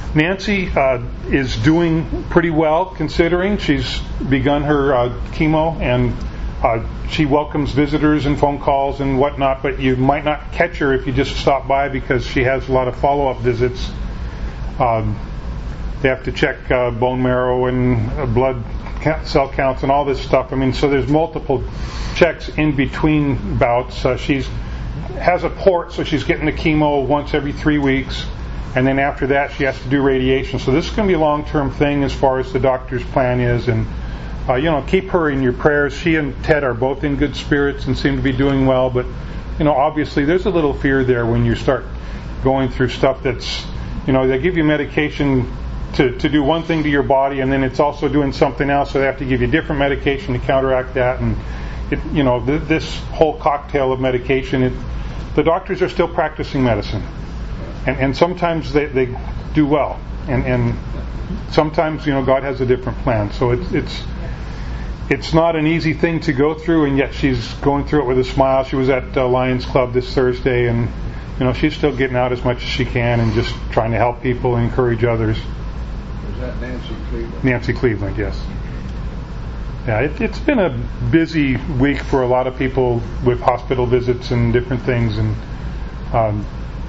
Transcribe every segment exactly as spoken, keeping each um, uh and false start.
Nancy uh, is doing pretty well, considering she's begun her uh, chemo, and uh, she welcomes visitors and phone calls and whatnot, but you might not catch her if you just stop by because she has a lot of follow-up visits. Um, they have to check uh, bone marrow and uh, blood cell counts and all this stuff. I mean, so there's multiple checks in between bouts. Uh, she's has a port, so she's getting the chemo once every three weeks. And then after that, she has to do radiation. So this is going to be a long-term thing as far as the doctor's plan is. And, uh, you know, keep her in your prayers. She and Ted are both in good spirits and seem to be doing well. But, you know, obviously there's a little fear there when you start going through stuff that's, you know, they give you medication to, to do one thing to your body, and then it's also doing something else. So they have to give you different medication to counteract that. And, it, you know, th- this whole cocktail of medication, it, the doctors are still practicing medicine. And, and sometimes they, they do well, and, and sometimes, you know, God has a different plan. So it's it's it's not an easy thing to go through, and yet she's going through it with a smile. She was at uh, Lions Club this Thursday, and you know, she's still getting out as much as she can and just trying to help people and encourage others. Was that Nancy Cleveland? Nancy Cleveland, yes. Yeah, it, it's been a busy week for a lot of people with hospital visits and different things, and. Um,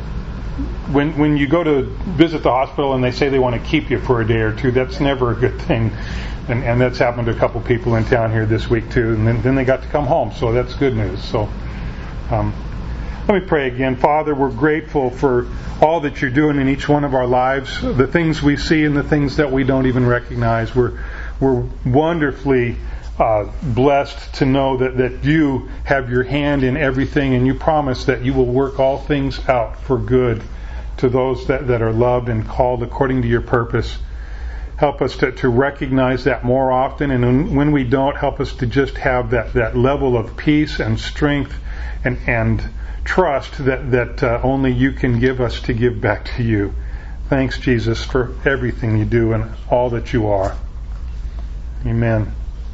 When when you go to visit the hospital and they say they want to keep you for a day or two, that's never a good thing. And and that's happened to a couple people in town here this week too. And then, then they got to come home, so that's good news. So um, let me pray again. Father, we're grateful for all that you're doing in each one of our lives, the things we see and the things that we don't even recognize. We're we're wonderfully uh, blessed to know that, that you have your hand in everything, and you promise that you will work all things out for good to those that, that are loved and called according to your purpose. Help us to, to recognize that more often, and when we don't, help us to just have that, that level of peace and strength and, and trust that, that uh, only you can give us to give back to you. Thanks, Jesus, for everything you do and all that you are. Amen.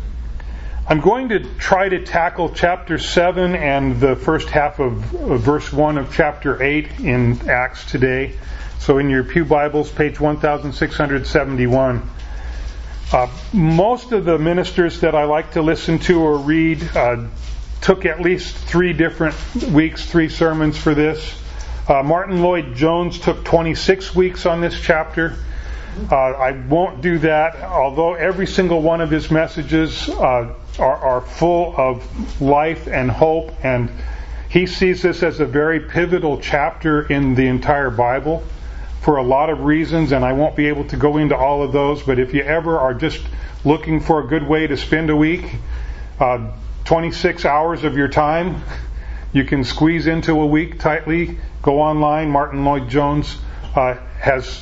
I'm going to try to tackle chapter seven and the first half of, of verse one of chapter eight in Acts today. So in your Pew Bibles, page one thousand six hundred seventy-one. Uh, most of the ministers that I like to listen to or read uh, took at least three different weeks, three sermons for this. Uh, Martin Lloyd-Jones took twenty-six weeks on this chapter. Uh, I won't do that, although every single one of his messages uh, are, are full of life and hope, and he sees this as a very pivotal chapter in the entire Bible for a lot of reasons, and I won't be able to go into all of those, but if you ever are just looking for a good way to spend a week, uh, twenty-six hours of your time you can squeeze into a week tightly. Go online. Martin Lloyd-Jones uh, has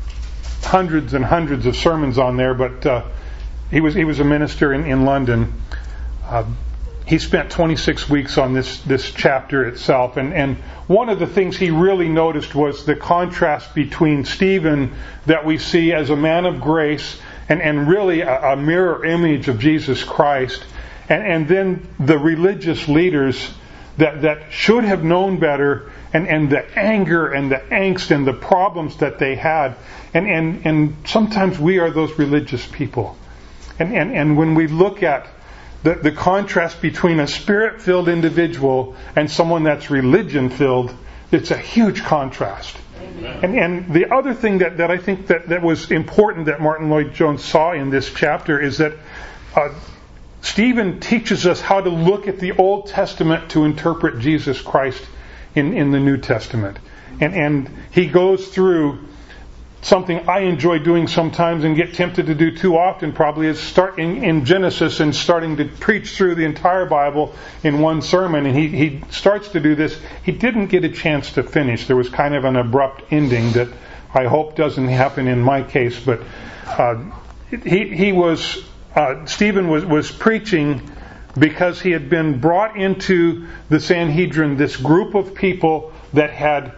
hundreds and hundreds of sermons on there, but uh, he was he was a minister in, in London. Uh, he spent twenty-six weeks on this this chapter itself, and, and one of the things he really noticed was the contrast between Stephen that we see as a man of grace and, and really a, a mirror image of Jesus Christ, and, and then the religious leaders that, that should have known better, and, and the anger and the angst and the problems that they had. And, and, and sometimes we are those religious people. And, and, and when we look at the, the contrast between a spirit-filled individual and someone that's religion-filled, it's a huge contrast. And, and the other thing that, that I think that, that was important that Martin Lloyd-Jones saw in this chapter is that uh, Stephen teaches us how to look at the Old Testament to interpret Jesus Christ in, in the New Testament. And, and he goes through something I enjoy doing sometimes and get tempted to do too often probably is starting in Genesis and starting to preach through the entire Bible in one sermon. And he, he starts to do this. He didn't get a chance to finish. There was kind of an abrupt ending that I hope doesn't happen in my case. But uh, he, he was, uh, Stephen was, was preaching because he had been brought into the Sanhedrin, this group of people that had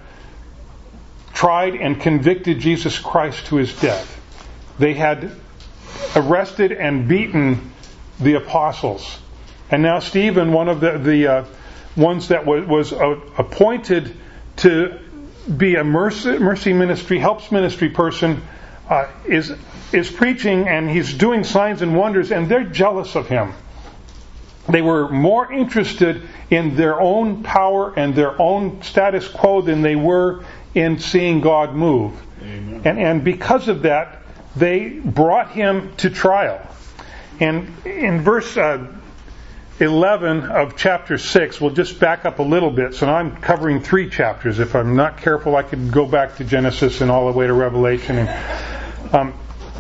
tried and convicted Jesus Christ to his death. They had arrested and beaten the apostles. And now Stephen, one of the, the uh, ones that was, was uh, appointed to be a mercy, mercy ministry, helps ministry person, uh, is is preaching and he's doing signs and wonders, and they're jealous of him. They were more interested in their own power and their own status quo than they were in seeing God move. Amen. And and because of that, they brought him to trial. And in verse uh, eleven of chapter six, we'll just back up a little bit. So now I'm covering three chapters. If I'm not careful, I could go back to Genesis and all the way to Revelation. And, um,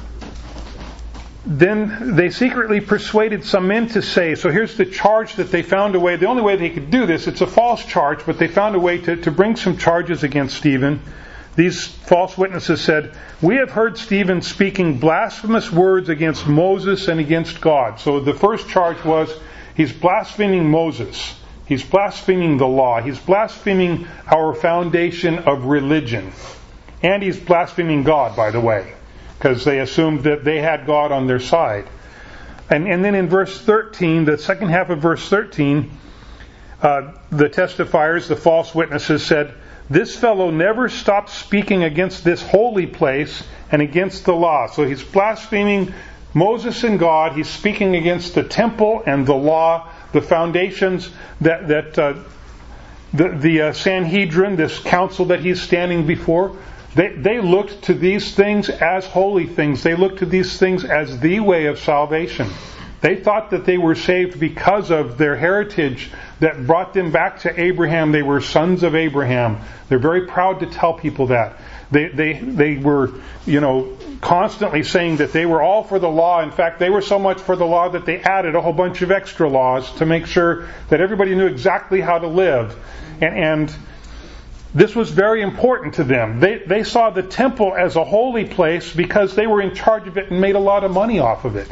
then they secretly persuaded some men to say, so here's the charge that they found a way, the only way they could do this, it's a false charge, but they found a way to, to bring some charges against Stephen. These false witnesses said, we have heard Stephen speaking blasphemous words against Moses and against God. So the first charge was, he's blaspheming Moses. He's blaspheming the law. He's blaspheming our foundation of religion. And he's blaspheming God, by the way, because they assumed that they had God on their side. And, and then in verse thirteen, the second half of verse thirteen, uh, the testifiers, the false witnesses said, this fellow never stopped speaking against this holy place and against the law. So he's blaspheming Moses and God. He's speaking against the temple and the law, the foundations that, that uh, the, the uh, Sanhedrin, this council that he's standing before, They, they looked to these things as holy things. They looked to these things as the way of salvation. They thought that they were saved because of their heritage that brought them back to Abraham. They were sons of Abraham. They're very proud to tell people that. They, they, they were, you know, constantly saying that they were all for the law. In fact, they were so much for the law that they added a whole bunch of extra laws to make sure that everybody knew exactly how to live. And, and this was very important to them. They, they saw the temple as a holy place because they were in charge of it and made a lot of money off of it.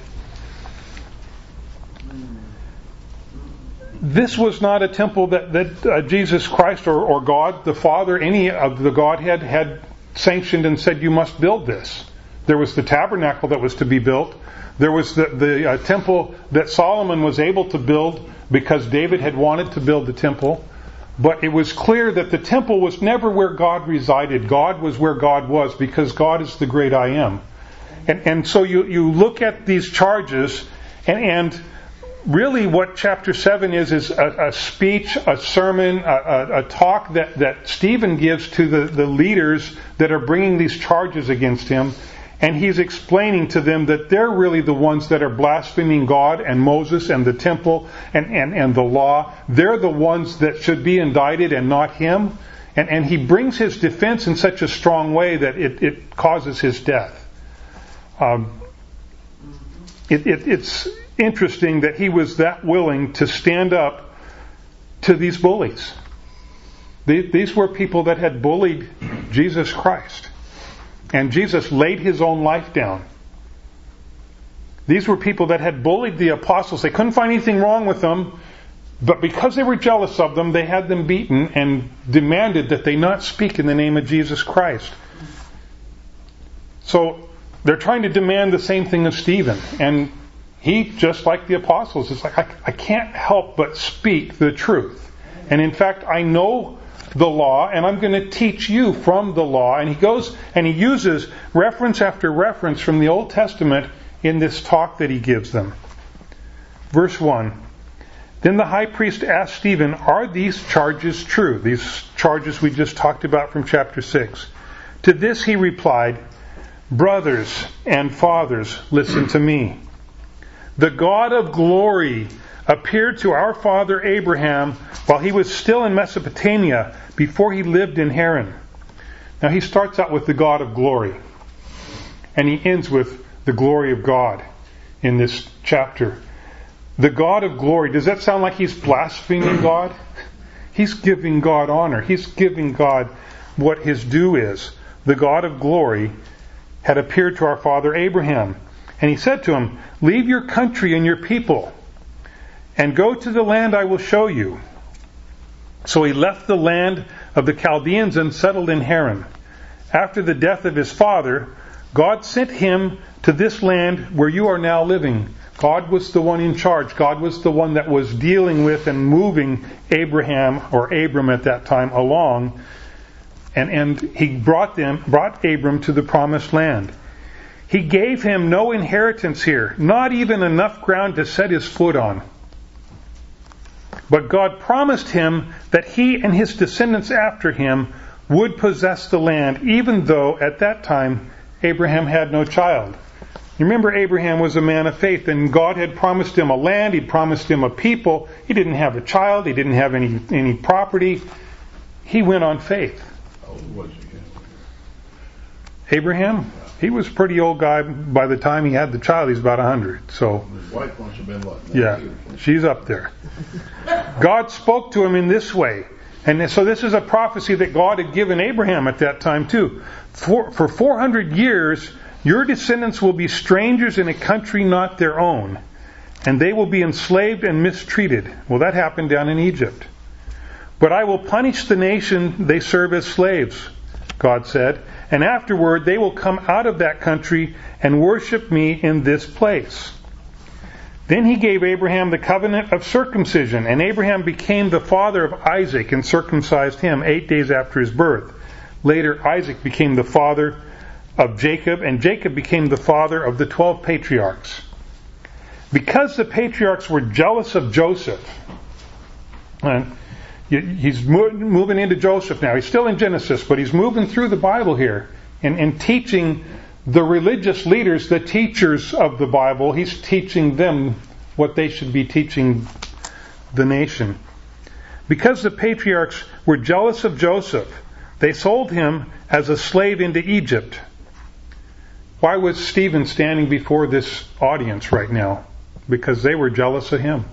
This was not a temple that, that uh, Jesus Christ or, or God, the Father, any of the Godhead had sanctioned and said, you must build this. There was the tabernacle that was to be built. There was the, the uh, temple that Solomon was able to build because David had wanted to build the temple. But it was clear that the temple was never where God resided. God was where God was because God is the great I am. And, and so you, you look at these charges and, and really what chapter seven is, is a, a speech, a sermon, a, a, a talk that, that Stephen gives to the, the leaders that are bringing these charges against him. And he's explaining to them that they're really the ones that are blaspheming God and Moses and the temple and, and, and the law. They're the ones that should be indicted and not him. And, and he brings his defense in such a strong way that it, it causes his death. Um, it, it, it's interesting that he was that willing to stand up to these bullies. These were people that had bullied Jesus Christ. And Jesus laid his own life down. These were people that had bullied the apostles. They couldn't find anything wrong with them, but because they were jealous of them, they had them beaten and demanded that they not speak in the name of Jesus Christ. So they're trying to demand the same thing of Stephen. And he, just like the apostles, is like, I, I can't help but speak the truth. And in fact, I know the law, and I'm going to teach you from the law. And he goes and he uses reference after reference from the Old Testament in this talk that he gives them. Verse one. Then the high priest asked Stephen, are these charges true? These charges we just talked about from chapter six. To this he replied, brothers and fathers, listen to me. The God of glory appeared to our father Abraham while he was still in Mesopotamia, before he lived in Haran. Now he starts out with the God of glory, and he ends with the glory of God in this chapter. The God of glory, does that sound like he's blaspheming God? He's giving God honor. He's giving God what his due is. The God of glory had appeared to our father Abraham, and he said to him, leave your country and your people and go to the land I will show you. So he left the land of the Chaldeans and settled in Haran. After the death of his father, God sent him to this land where you are now living. God was the one in charge. God was the one that was dealing with and moving Abraham, or Abram at that time, along. and, and he brought them, brought Abram to the promised land. He gave him no inheritance here, not even enough ground to set his foot on. But God promised him that he and his descendants after him would possess the land, even though at that time Abraham had no child. You remember, Abraham was a man of faith, and God had promised him a land, He'd promised him a people. He didn't have a child, he didn't have any, any property. He went on faith. How old was he? Abraham? He was a pretty old guy by the time he had the child. He's about a hundred. So, His wife must have been what? yeah, she's up there. God spoke to him in this way. And so this is a prophecy that God had given Abraham at that time too. For, for four hundred years, your descendants will be strangers in a country not their own, and they will be enslaved and mistreated. Well, that happened down in Egypt. But I will punish the nation they serve as slaves, God said, and afterward they will come out of that country and worship me in this place. Then he gave Abraham the covenant of circumcision, and Abraham became the father of Isaac and circumcised him eight days after his birth. Later, Isaac became the father of Jacob, and Jacob became the father of the twelve patriarchs. Because the patriarchs were jealous of Joseph, and he's moving into Joseph now. He's still in Genesis, but he's moving through the Bible here and, and teaching the religious leaders, the teachers of the Bible. He's teaching them what they should be teaching the nation. Because the patriarchs were jealous of Joseph, they sold him as a slave into Egypt. Why was Stephen standing before this audience right now? Because they were jealous of him.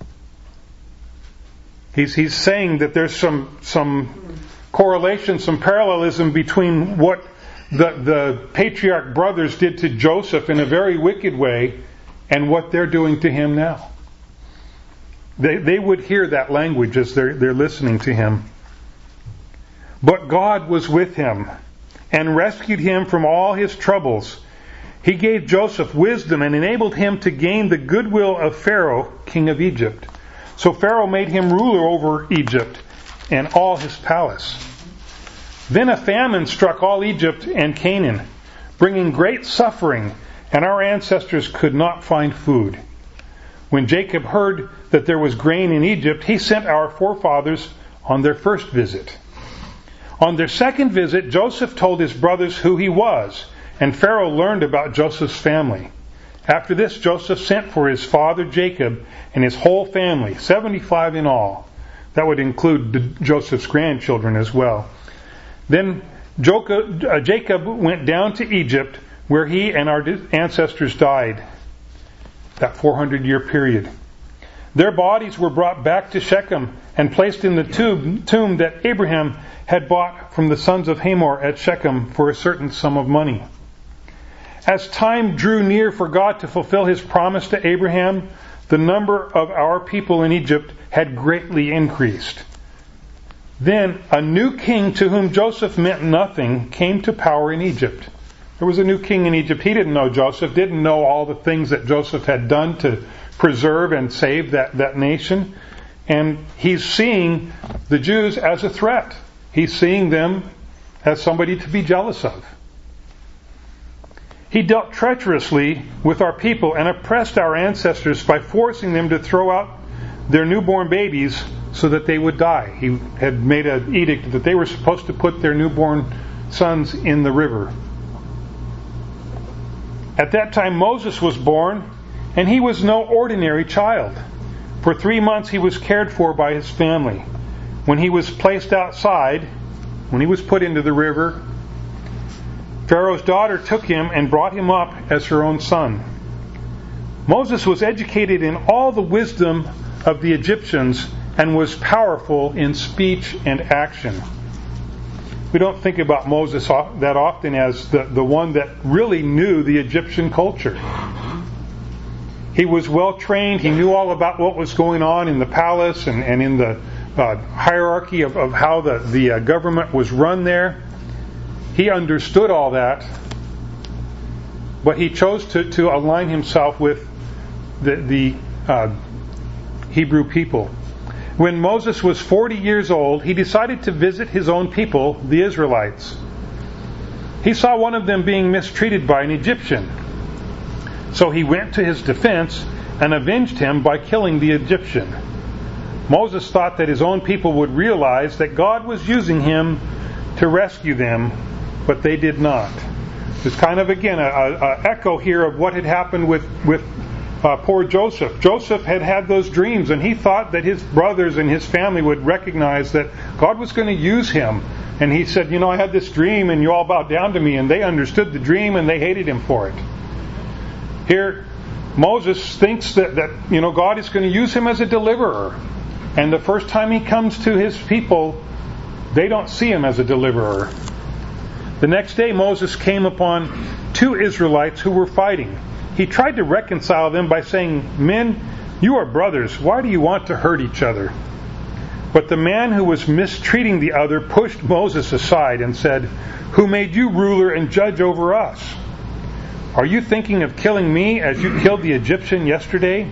He's, he's saying that there's some, some correlation, some parallelism between what the, the patriarch brothers did to Joseph in a very wicked way and what they're doing to him now. They, they would hear that language as they're, they're listening to him. But God was with him and rescued him from all his troubles. He gave Joseph wisdom and enabled him to gain the goodwill of Pharaoh, king of Egypt. So Pharaoh made him ruler over Egypt and all his palace. Then a famine struck all Egypt and Canaan, bringing great suffering, and our ancestors could not find food. When Jacob heard that there was grain in Egypt, he sent our forefathers on their first visit. On their second visit, Joseph told his brothers who he was, and Pharaoh learned about Joseph's family. After this, Joseph sent for his father Jacob and his whole family, seventy-five in all. That would include Joseph's grandchildren as well. Then Jacob went down to Egypt, where he and our ancestors died, that four hundred year period. Their bodies were brought back to Shechem and placed in the tomb, tomb that Abraham had bought from the sons of Hamor at Shechem for a certain sum of money. As time drew near for God to fulfill His promise to Abraham, the number of our people in Egypt had greatly increased. Then a new king to whom Joseph meant nothing came to power in Egypt. There was a new king in Egypt. He didn't know Joseph, didn't know all the things that Joseph had done to preserve and save that, that nation. And he's seeing the Jews as a threat. He's seeing them as somebody to be jealous of. He dealt treacherously with our people and oppressed our ancestors by forcing them to throw out their newborn babies so that they would die. He had made an edict that they were supposed to put their newborn sons in the river. At that time Moses was born, and he was no ordinary child. For three months he was cared for by his family. When he was placed outside, when he was put into the river, Pharaoh's daughter took him and brought him up as her own son. Moses was educated in all the wisdom of the Egyptians and was powerful in speech and action. We don't think about Moses that often as the, the one that really knew the Egyptian culture. He was well trained. He knew all about what was going on in the palace and, and in the uh, hierarchy of, of how the, the uh, government was run there. He understood all that, but he chose to, to align himself with the, the uh, Hebrew people. When Moses was forty years old, he decided to visit his own people, the Israelites. He saw one of them being mistreated by an Egyptian. So he went to his defense and avenged him by killing the Egyptian. Moses thought that his own people would realize that God was using him to rescue them, but they did not. There's kind of, again, a, a echo here of what had happened with, with uh, poor Joseph. Joseph had had those dreams, and he thought that his brothers and his family would recognize that God was going to use him. And he said, you know, I had this dream, and you all bowed down to me, and they understood the dream, and they hated him for it. Here, Moses thinks that, that you know, God is going to use him as a deliverer. And the first time he comes to his people, they don't see him as a deliverer. The next day, Moses came upon two Israelites who were fighting. He tried to reconcile them by saying, "Men, you are brothers. Why do you want to hurt each other?" But the man who was mistreating the other pushed Moses aside and said, "Who made you ruler and judge over us? Are you thinking of killing me as you killed the Egyptian yesterday?"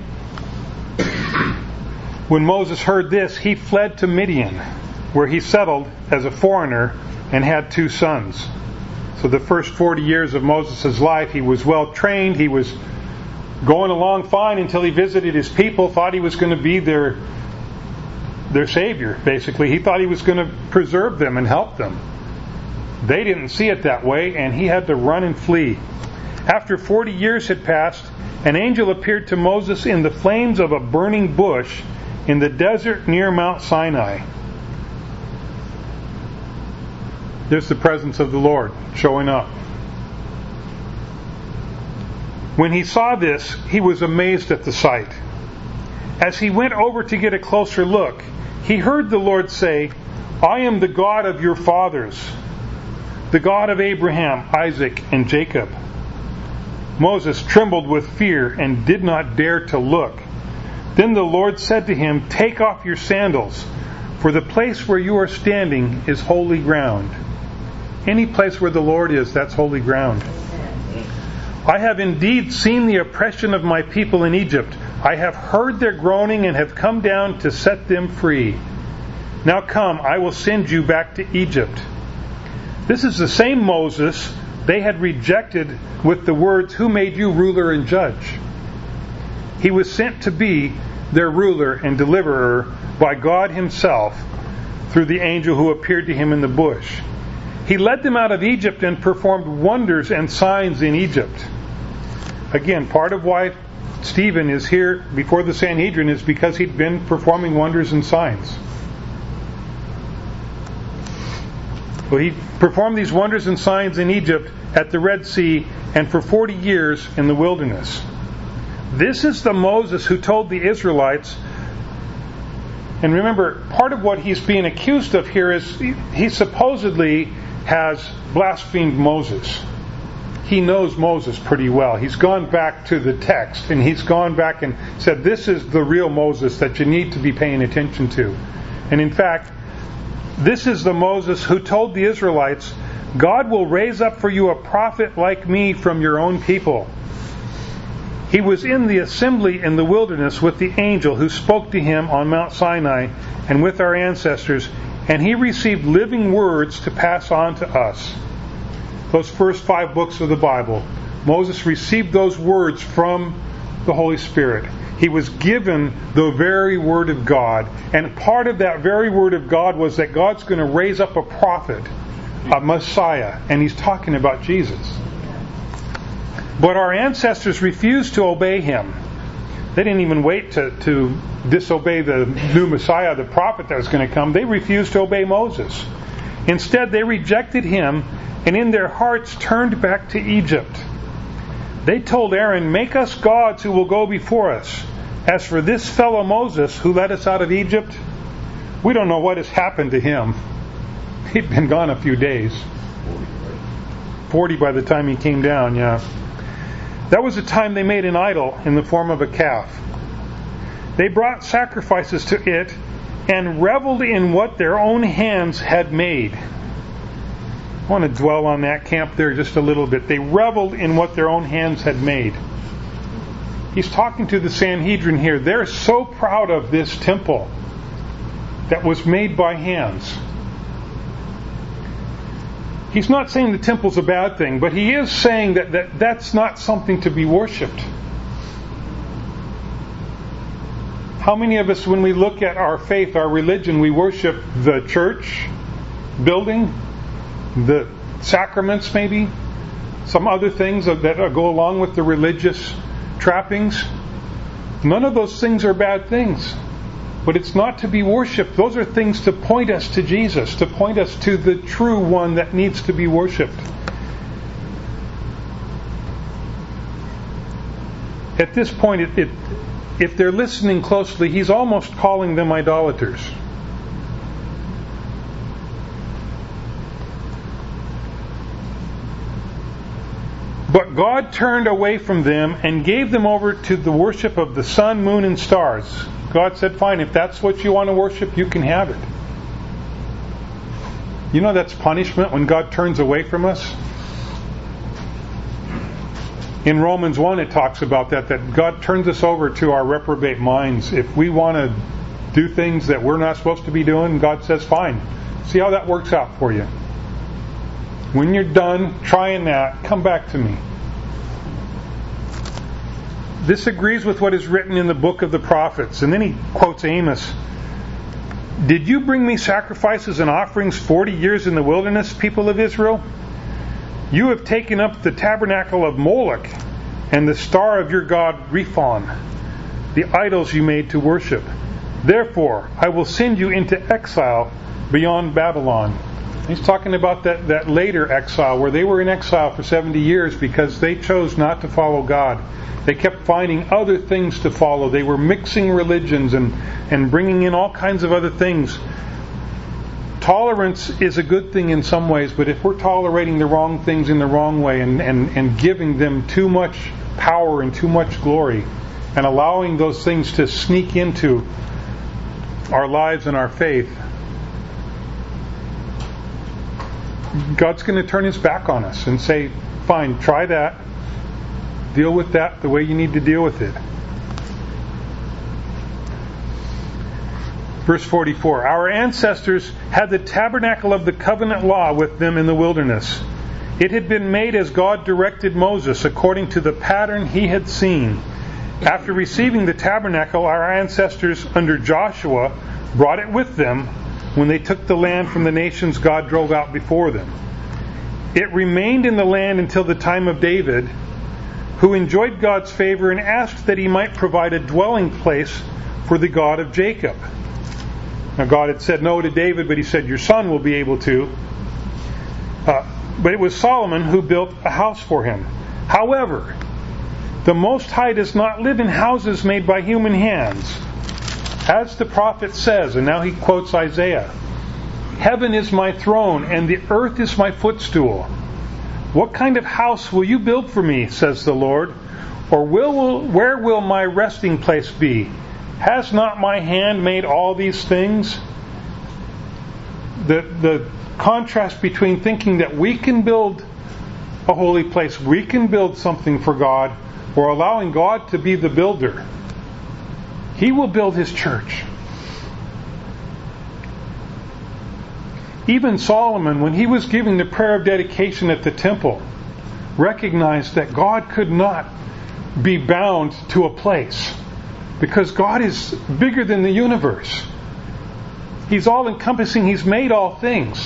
When Moses heard this, he fled to Midian, where he settled as a foreigner and had two sons. So the first forty years of Moses' life, he was well trained. He was going along fine until he visited his people, thought he was going to be their, their savior, basically. He thought he was going to preserve them and help them. They didn't see it that way, and he had to run and flee. After forty years had passed, an angel appeared to Moses in the flames of a burning bush in the desert near Mount Sinai. There's the presence of the Lord showing up. When he saw this, he was amazed at the sight. As he went over to get a closer look, he heard the Lord say, "I am the God of your fathers, the God of Abraham, Isaac, and Jacob." Moses trembled with fear and did not dare to look. Then the Lord said to him, "Take off your sandals, for the place where you are standing is holy ground." Any place where the Lord is, that's holy ground. "I have indeed seen the oppression of my people in Egypt. I have heard their groaning and have come down to set them free. Now come, I will send you back to Egypt." This is the same Moses they had rejected with the words, "Who made you ruler and judge?" He was sent to be their ruler and deliverer by God Himself through the angel who appeared to him in the bush. He led them out of Egypt and performed wonders and signs in Egypt. Again, part of why Stephen is here before the Sanhedrin is because he'd been performing wonders and signs. Well, he performed these wonders and signs in Egypt, at the Red Sea, and for forty years in the wilderness. This is the Moses who told the Israelites, and remember, part of what he's being accused of here is he supposedly has blasphemed Moses. He knows Moses pretty well. He's gone back to the text, and he's gone back and said, this is the real Moses that you need to be paying attention to. And in fact, this is the Moses who told the Israelites, "God will raise up for you a prophet like me from your own people." He was in the assembly in the wilderness with the angel who spoke to him on Mount Sinai and with our ancestors, and he received living words to pass on to us. Those first five books of the Bible, Moses received those words from the Holy Spirit. He was given the very Word of God, and part of that very Word of God was that God's going to raise up a prophet, a Messiah, and He's talking about Jesus. But our ancestors refused to obey Him. They didn't even wait to, to disobey the new Messiah, the prophet that was going to come. They refused to obey Moses. Instead, they rejected Him and in their hearts turned back to Egypt. They told Aaron, "Make us gods who will go before us. As for this fellow Moses who led us out of Egypt, we don't know what has happened to him." He'd been gone a few days. Forty by the time he came down, yeah. That was the time they made an idol in the form of a calf. They brought sacrifices to it and reveled in what their own hands had made. I want to dwell on that camp there just a little bit. They reveled in what their own hands had made. He's talking to the Sanhedrin here. They're so proud of this temple. that was made by hands. He's not saying the temple's a bad thing, but he is saying that, that that's not something to be worshipped. How many of us, when we look at our faith, our religion, we worship the church building, the sacraments maybe, some other things that go along with the religious trappings? None of those things are bad things. But it's not to be worshipped. Those are things to point us to Jesus, to point us to the true one that needs to be worshipped. At this point, it, it, if they're listening closely, he's almost calling them idolaters. But God turned away from them and gave them over to the worship of the sun, moon, and stars. God said, fine, if that's what you want to worship, you can have it. You know that's punishment when God turns away from us? In Romans one it talks about that, that God turns us over to our reprobate minds. If we want to do things that we're not supposed to be doing, God says, fine. See how that works out for you. When you're done trying that, come back to me. This agrees with what is written in the book of the prophets. And then he quotes Amos. Did you bring me sacrifices and offerings forty years in the wilderness, people of Israel? You have taken up the tabernacle of Moloch and the star of your god Rephan, the idols you made to worship. Therefore, I will send you into exile beyond Babylon. He's talking about that, that later exile where they were in exile for seventy years because they chose not to follow God. They kept finding other things to follow. They were mixing religions and, and bringing in all kinds of other things. Tolerance is a good thing in some ways, but if we're tolerating the wrong things in the wrong way and, and, and giving them too much power and too much glory and allowing those things to sneak into our lives and our faith, God's going to turn His back on us and say, fine, try that. Deal with that the way you need to deal with it. Verse forty-four. Our ancestors had the tabernacle of the covenant law with them in the wilderness. It had been made as God directed Moses, according to the pattern he had seen. After receiving the tabernacle, our ancestors under Joshua brought it with them when they took the land from the nations God drove out before them. It remained in the land until the time of David, who enjoyed God's favor and asked that He might provide a dwelling place for the God of Jacob. Now God had said no to David, but He said, your son will be able to. Uh, but it was Solomon who built a house for him. However, the Most High does not live in houses made by human hands. As the prophet says, and now he quotes Isaiah, heaven is my throne and the earth is my footstool. What kind of house will you build for me, says the Lord? Or will, where will my resting place be? Has not my hand made all these things? The, the contrast between thinking that we can build a holy place, we can build something for God, or allowing God to be the builder. He will build His church. Even Solomon, when he was giving the prayer of dedication at the temple, recognized that God could not be bound to a place because God is bigger than the universe. He's all-encompassing. He's made all things.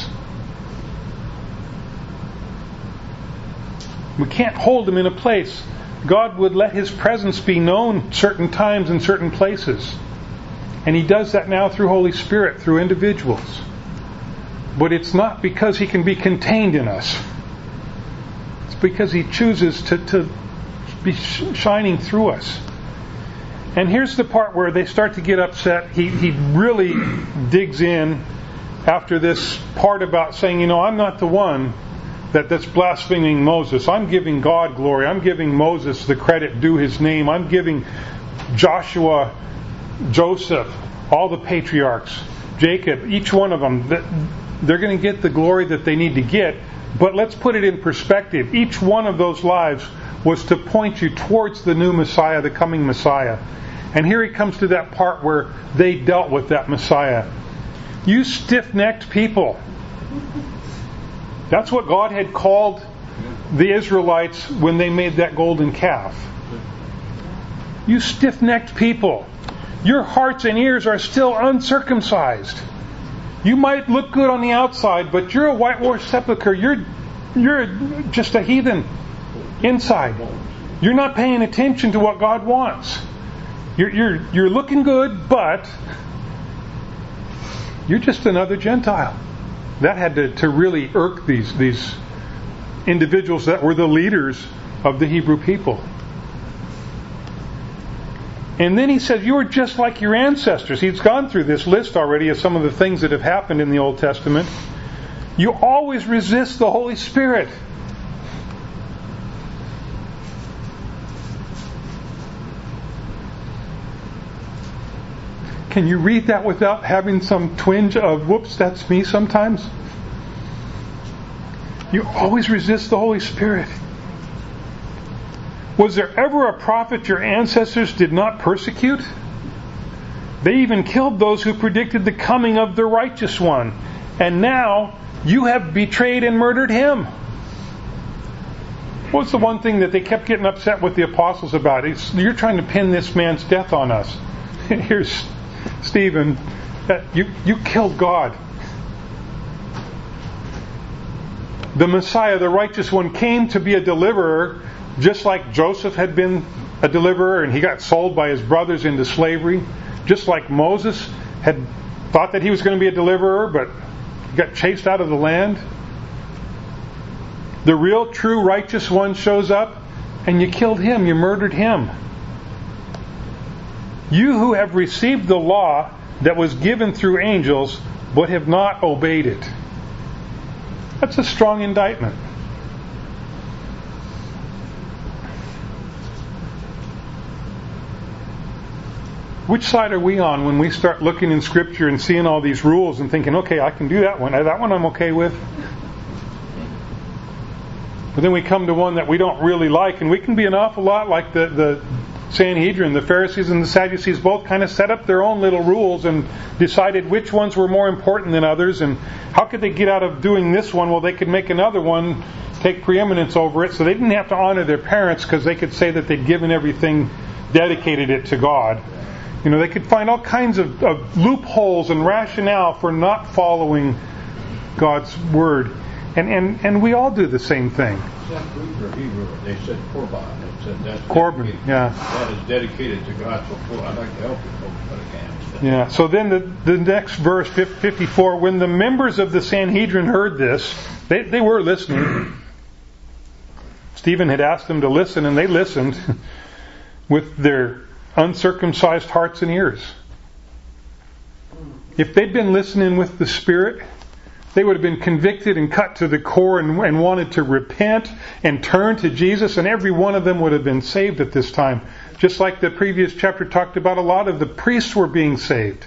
We can't hold Him in a place. God would let His presence be known certain times in certain places. And He does that now through Holy Spirit, through individuals. But it's not because He can be contained in us. It's because He chooses to, to be shining through us. And here's the part where they start to get upset. He, he really digs in after this part about saying, you know, I'm not the one that, that's blaspheming Moses. I'm giving God glory. I'm giving Moses the credit due his name. I'm giving Joshua, Joseph, all the patriarchs, Jacob, each one of them, they're going to get the glory that they need to get. But let's put it in perspective. Each one of those lives was to point you towards the new Messiah, the coming Messiah. And here he comes to that part where they dealt with that Messiah. You stiff-necked people. That's what God had called the Israelites when they made that golden calf. You stiff-necked people. Your hearts and ears are still uncircumcised. You might look good on the outside, but you're a whitewashed sepulcher. You're, you're just a heathen inside. You're not paying attention to what God wants. You're, you're, you're looking good, but you're just another Gentile. That had to, to really irk these, these individuals that were the leaders of the Hebrew people. And then he says, you are just like your ancestors. He's gone through this list already of some of the things that have happened in the Old Testament. You always resist the Holy Spirit. Can you read that without having some twinge of, whoops, that's me sometimes? You always resist the Holy Spirit. Was there ever a prophet your ancestors did not persecute? They even killed those who predicted the coming of the righteous one. And now you have betrayed and murdered him. What's the one thing that they kept getting upset with the apostles about? It's, you're trying to pin this man's death on us. Here's Stephen. You, you killed God. The Messiah, the righteous one, came to be a deliverer, just like Joseph had been a deliverer and he got sold by his brothers into slavery. Just like Moses had thought that he was going to be a deliverer, but got chased out of the land. The real, true, righteous one shows up and you killed him, you murdered him. You who have received the law that was given through angels, but have not obeyed it. That's a strong indictment. Which side are we on when we start looking in Scripture and seeing all these rules and thinking, okay, I can do that one. That one I'm okay with. But then we come to one that we don't really like, and we can be an awful lot like the, the Sanhedrin. The Pharisees and the Sadducees both kind of set up their own little rules and decided which ones were more important than others, and how could they get out of doing this one? Well, they could make another one take preeminence over it, so they didn't have to honor their parents because they could say that they'd given everything, dedicated it to God. You know, they could find all kinds of, of loopholes and rationale for not following God's Word. And, and, and we all do the same thing. Except Greek or Hebrew, they said Korban. They said that's Korban, dedicated. yeah. That is dedicated to God. So I'd like to help you folks, but I can't. Yeah. So then the, the next verse, fifty-four, when the members of the Sanhedrin heard this, they, they were listening. Stephen had asked them to listen, and they listened with their uncircumcised hearts and ears. If they'd been listening with the Spirit, they would have been convicted and cut to the core and, and wanted to repent and turn to Jesus, and every one of them would have been saved at this time. Just like the previous chapter talked about, a lot of the priests were being saved.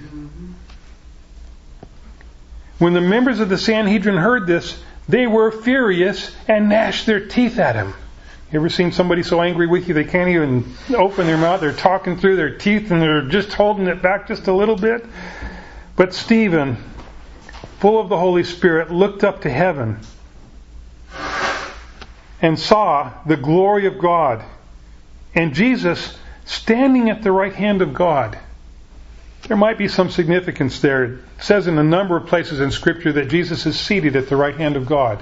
When the members of the Sanhedrin heard this, they were furious and gnashed their teeth at him. You ever seen somebody so angry with you they can't even open their mouth? They're talking through their teeth and they're just holding it back just a little bit. But Stephen, full of the Holy Spirit, looked up to heaven and saw the glory of God and Jesus standing at the right hand of God. There might be some significance there. It says in a number of places in Scripture that Jesus is seated at the right hand of God.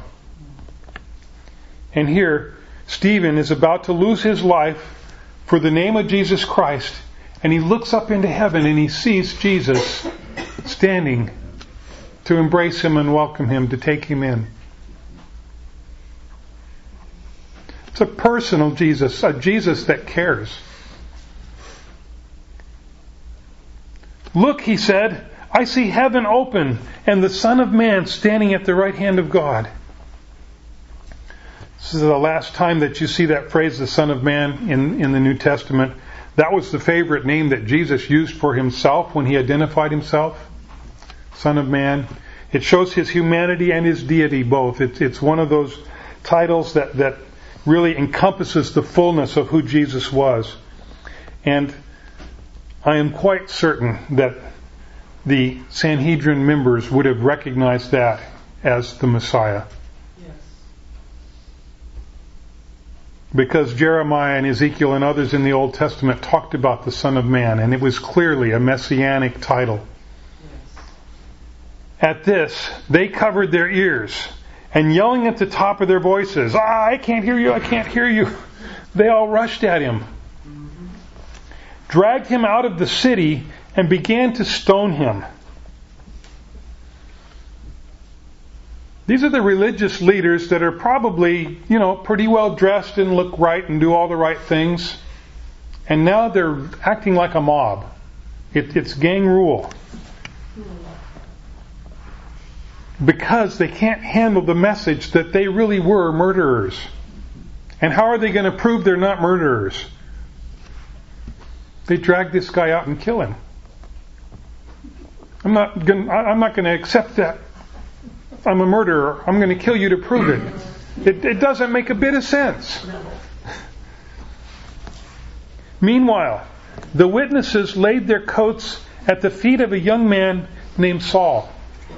And here, Stephen is about to lose his life for the name of Jesus Christ, and he looks up into heaven and he sees Jesus standing to embrace him and welcome him, to take him in. It's a personal Jesus, a Jesus that cares. Look, he said, I see heaven open and the Son of Man standing at the right hand of God. This is the last time that you see that phrase, the Son of Man, in, in the New Testament. That was the favorite name that Jesus used for himself when he identified himself. Son of Man. It shows his humanity and his deity both. It's, it's one of those titles that, that really encompasses the fullness of who Jesus was. And I am quite certain that the Sanhedrin members would have recognized that as the Messiah. Yes. Because Jeremiah and Ezekiel and others in the Old Testament talked about the Son of Man, and it was clearly a messianic title. Yes. At this, they covered their ears, and yelling at the top of their voices, "Ah, I can't hear you, I can't hear you," they all rushed at him, Mm-hmm. dragged him out of the city, and began to stone him. These are the religious leaders that are probably, you know, pretty well dressed and look right and do all the right things. And now they're acting like a mob. It, it's gang rule. Because they can't handle the message that they really were murderers. And how are they going to prove they're not murderers? They drag this guy out and kill him. I'm not going. I'm not going to accept that. I'm a murderer. I'm going to kill you to prove it. It, it doesn't make a bit of sense. Meanwhile, the witnesses laid their coats at the feet of a young man named Saul.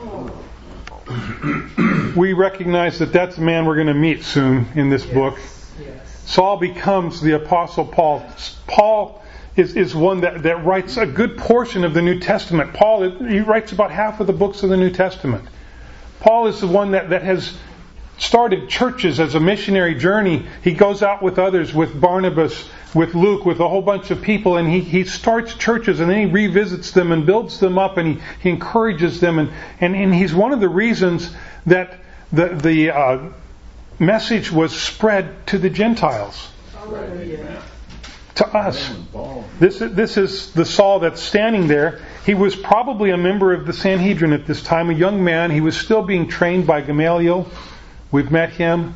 We recognize that that's the man we're going to meet soon in this Yes. book. Yes. Saul becomes the Apostle Paul. Paul is, is one that, that writes a good portion of the New Testament. Paul, he writes about half of the books of the New Testament. Paul is the one that, that has started churches as a missionary journey. He goes out with others, with Barnabas, with Luke, with a whole bunch of people, and he, he starts churches, and then he revisits them and builds them up, and he, he encourages them. And, and, and he's one of the reasons that the, the uh, message was spread to the Gentiles. Hallelujah. To us. This, this is the Saul that's standing there. He was probably a member of the Sanhedrin at this time, a young man. He was still being trained by Gamaliel. We've met him.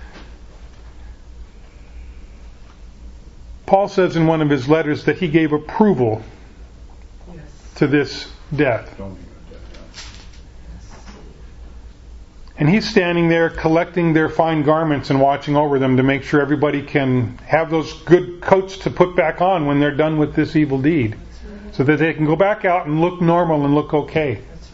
Paul says in one of his letters that he gave approval Yes. to this death. And he's standing there collecting their fine garments and watching over them to make sure everybody can have those good coats to put back on when they're done with this evil deed. So that they can go back out and look normal and look okay. That's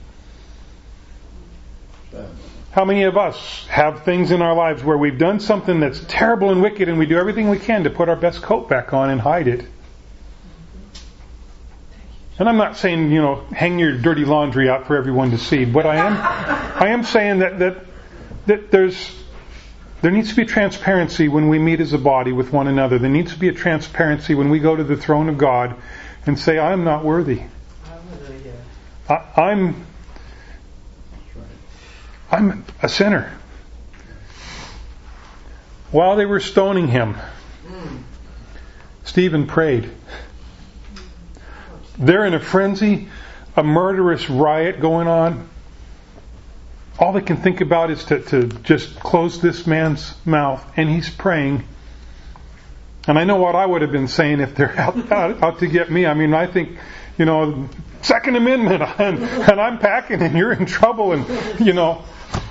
right. How many of us have things in our lives where we've done something that's terrible and wicked, and we do everything we can to put our best coat back on and hide it? And I'm not saying, you know, hang your dirty laundry out for everyone to see, but I am I am saying that that, that there's there needs to be transparency when we meet as a body with one another. There needs to be a transparency when we go to the throne of God and say, I'm not worthy. Hallelujah. I, I'm I'm a sinner. While they were stoning him, Mm. Stephen prayed. They're in a frenzy, a murderous riot going on. All they can think about is to, to just close this man's mouth, and he's praying. And I know what I would have been saying if they're out, out, out to get me. I mean, I think, you know, Second Amendment, and, and I'm packing, and you're in trouble, and, you know.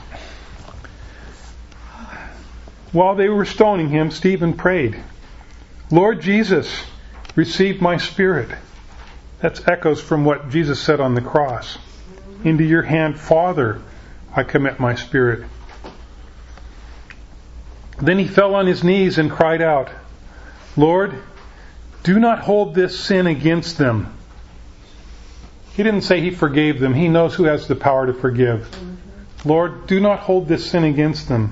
While they were stoning him, Stephen prayed, Lord Jesus, receive my spirit. That's echoes from what Jesus said on the cross. Into your hand, Father, I commit my spirit. Then he fell on his knees and cried out, Lord, do not hold this sin against them. He didn't say he forgave them. He knows who has the power to forgive. Mm-hmm. Lord, do not hold this sin against them.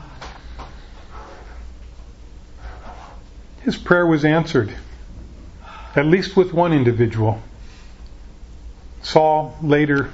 His prayer was answered. At least with one individual. Saul later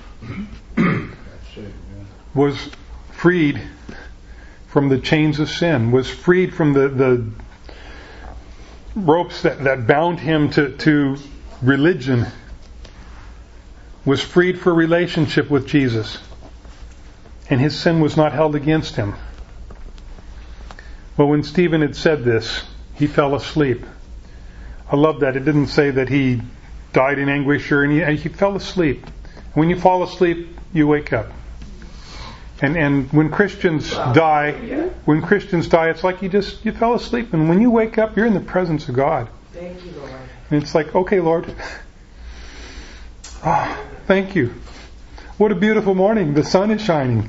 was freed from the chains of sin, was freed from the, the ropes that, that bound him to, to religion, was freed for relationship with Jesus, and his sin was not held against him. But when Stephen had said this, he fell asleep. I love that. It didn't say that he died in anguish or any. He fell asleep. When you fall asleep, you wake up. And and when Christians die, when Christians die, it's like you just you fell asleep, and when you wake up, you're in the presence of God. Thank you, Lord. And it's like, okay, Lord, Oh, thank you. What a beautiful morning. The sun is shining.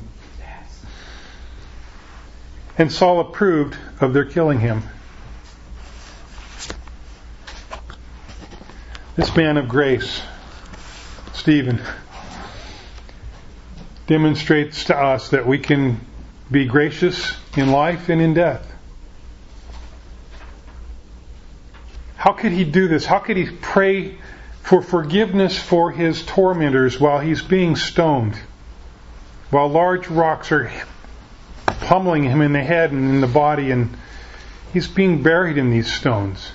And Saul approved of their killing him. This man of grace, Stephen, demonstrates to us that we can be gracious in life and in death. How could he do this? How could he pray for forgiveness for his tormentors while he's being stoned? While large rocks are pummeling him in the head and in the body, and he's being buried in these stones.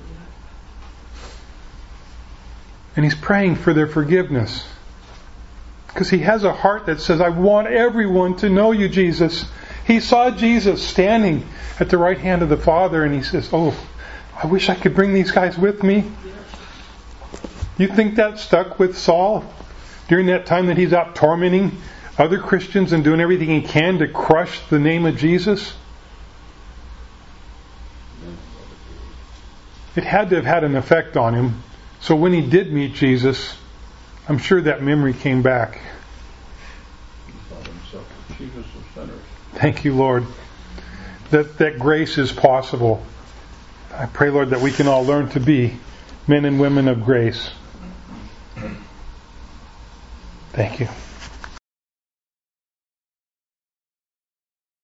And he's praying for their forgiveness. Because he has a heart that says, I want everyone to know you, Jesus. He saw Jesus standing at the right hand of the Father, and he says, oh, I wish I could bring these guys with me. You think that stuck with Saul during that time that he's out tormenting other Christians and doing everything he can to crush the name of Jesus? It had to have had an effect on him. So when he did meet Jesus, I'm sure that memory came back. He thought himself the chiefest of sinners. Thank you, Lord, that, that grace is possible. I pray, Lord, that we can all learn to be men and women of grace. Thank you.